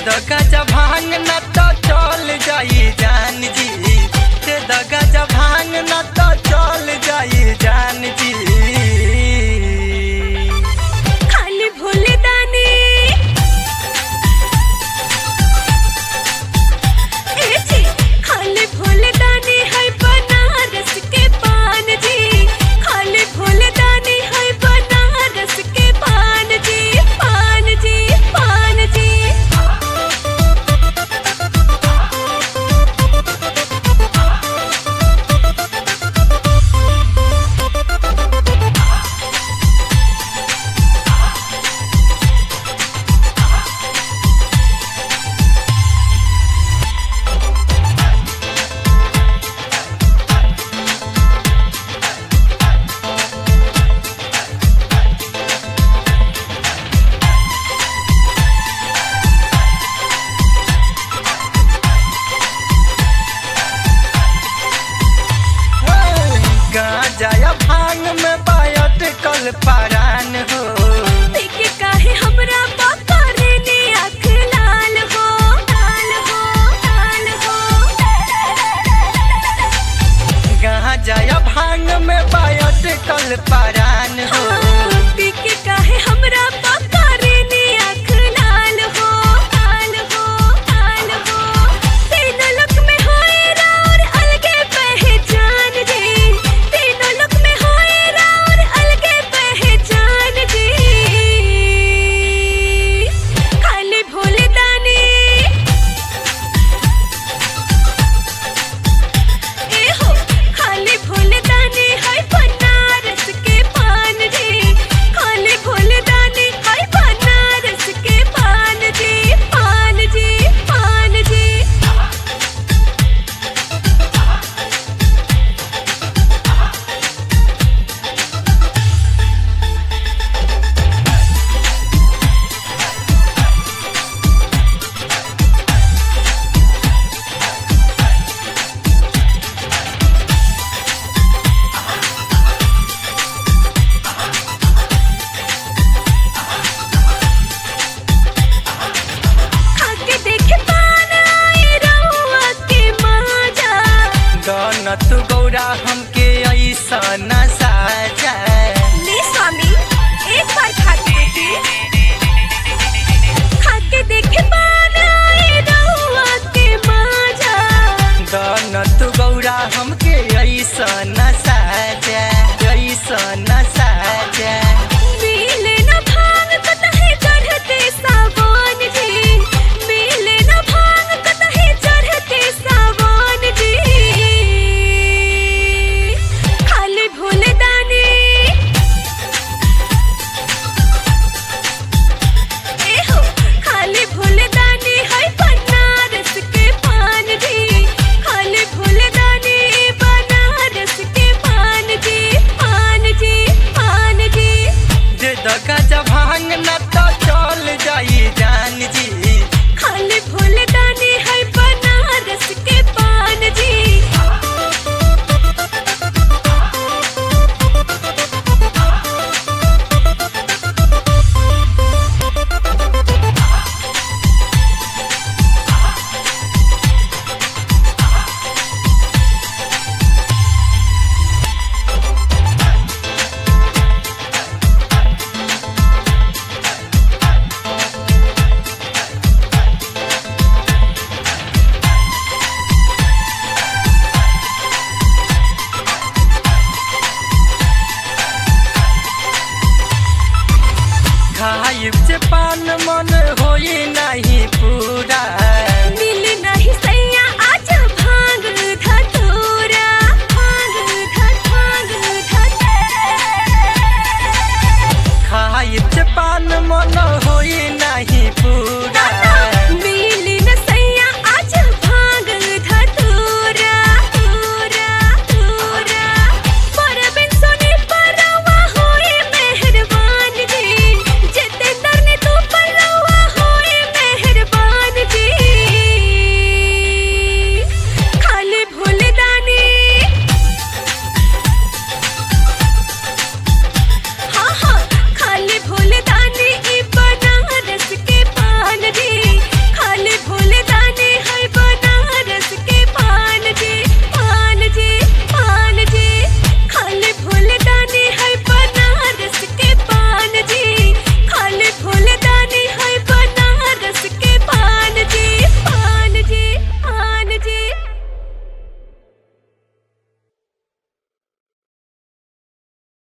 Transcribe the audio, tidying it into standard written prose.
दो गजा भांग न तो चल जाई जान जी, दे दो गजा भांग न तो चल जाई जान जी। खाली भोले दानी ए जी, खाली भोले दानी है बनारस के पान जी, खाली भोले दानी है बनारस के पान जी, पान जी, पान जी। गाजा भांग में बायट कल पारान हो, देखे काहे हमरा पकड़े ने आँख लाल हो, लाल हो, लाल हो। गाजा भांग में बायट कल पारान हो, देखे काहे हमरा पकड़े ने आँख लाल हो, लाल हो, लाल हो। तीनों लोक में होए राउर अलगे पहचान जी, तीनों लोक में होए राउर अलगे पहचान जी। खाली भोले दानी ए हो, खाली भोले दानी है बनारस के पान जी, खाली भोले दानी है बनारस के पान जी, पान जी, पान जी। खाके देखे पान आए रहुआ के माजा, गनत गौरा हमके ऐसा न साजा। ले स्वामी एक बार खाके देखिए, खाके देखे पान आए रहुआ के माजा। गनत गौरा हमके ऐसा न साजा, ऐसा न साजा। मिले न भांग कतहे चढ़ते सावन जी, मिले न भांग कतहे चढ़ते सावन जी। खाली भोले दानी ए हो, खाली भोले दानी है बनारस के पान जी, खाली भोले दानी बनारस के पान जी, पान जी, पान जी। दे दो गजा भांग न तो चल जाई जान जी, खाली भोले दानी है बनारस के पान जी। खाइब से पान मन होई नहीं